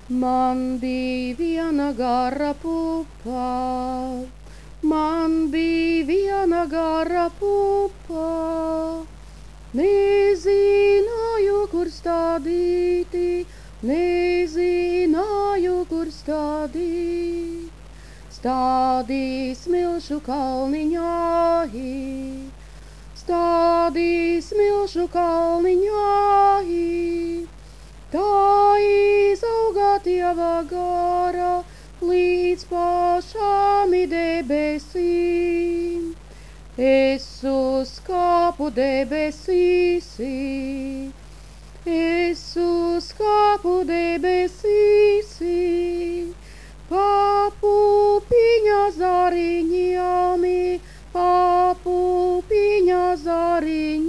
Man bija viena gara pupa, man bija viena gara pupa. Nezināju, kur stādīti, nezināju, kur stādīt. Stādīs milšu kalniņā, stādīs milšu kalniņā. Tā izauga Dieva gara līdz pašām debesīm. Es uzkāpu debesīs, es uzkāpu debesīs, papupiņa zariņām, papupiņa zariņām.